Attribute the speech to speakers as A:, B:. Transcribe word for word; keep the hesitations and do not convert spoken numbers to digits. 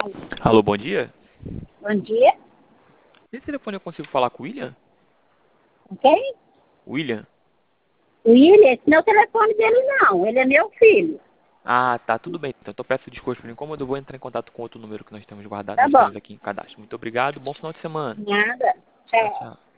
A: Alô, bom dia.
B: Bom dia.
A: Esse telefone eu consigo falar com o William?
B: Com quem?
A: William?
B: O William, esse não é o telefone dele, não. Ele é meu filho.
A: Ah, tá, tudo bem. Então, eu peço desculpas pelo incômodo. Eu vou entrar em contato com outro número que nós temos guardado,
B: Tá
A: nós
B: bom.
A: temos aqui em cadastro. Muito obrigado, bom final de semana.
B: Nada.
A: Tchau,
B: Tchau.
A: tchau.